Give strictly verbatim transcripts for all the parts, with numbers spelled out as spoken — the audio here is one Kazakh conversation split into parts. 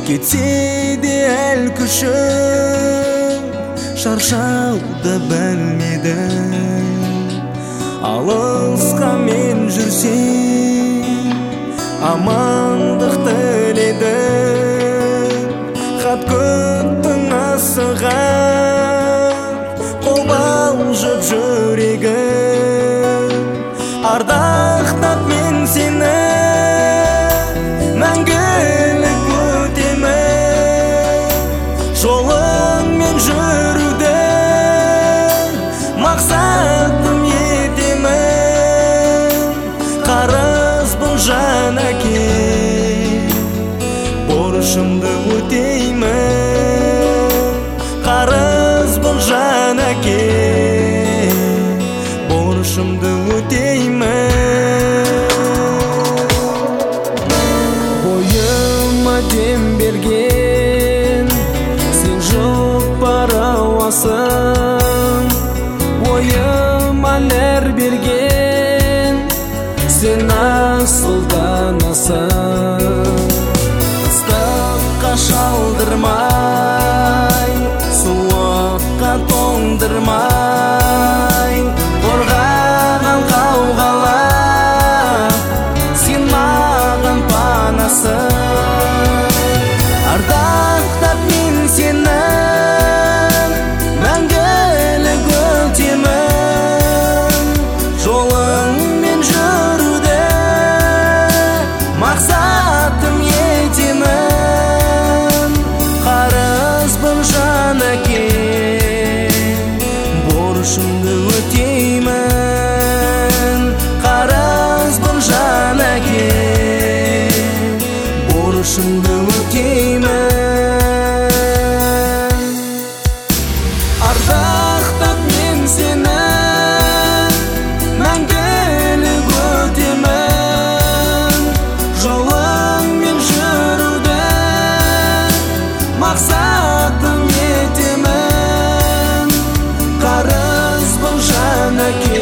кетсе де әл күшім, шаршауды білмедім. Алысқа мен жүрсем, амандық тіледім. Хат күттің асыған, қобалжып жүрегім. Ардақтап мен сені мәңгілік өтемін. Жолыңмен жүруді мақсатым етемін. Қарызбын жан әке, борышымды өтеймін. Қарызбын жан әке, борышымды өтеймін. Бойыма дем берген сен жоқ барауасың. Ойыма нәр берген сен асылданасың. Ыстыққа шалдырмай, суыққа тоңдырмай, қорғаған қауғалап сен маған панасың. Ардақтап мен сені мәңгілік өтемін. Жолыңмен жүруді мақсатым етемін. Қарызбын жан әке, борышымды өтеймін. Қарызбын жан әке, борышымды өтеймін. Ардақтап мен сені мәңгілік өтемін. Жолыңмен жүруді мақсатым етемін. Қарызбын жан әке,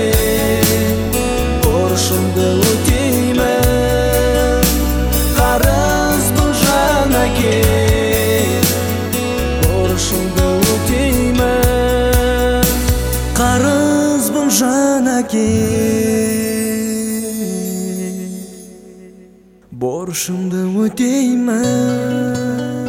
борышымды өтеймін. Қарызбын жан әке, борышымды өтеймін. Қарызбын жан әке, борышымды өтеймін.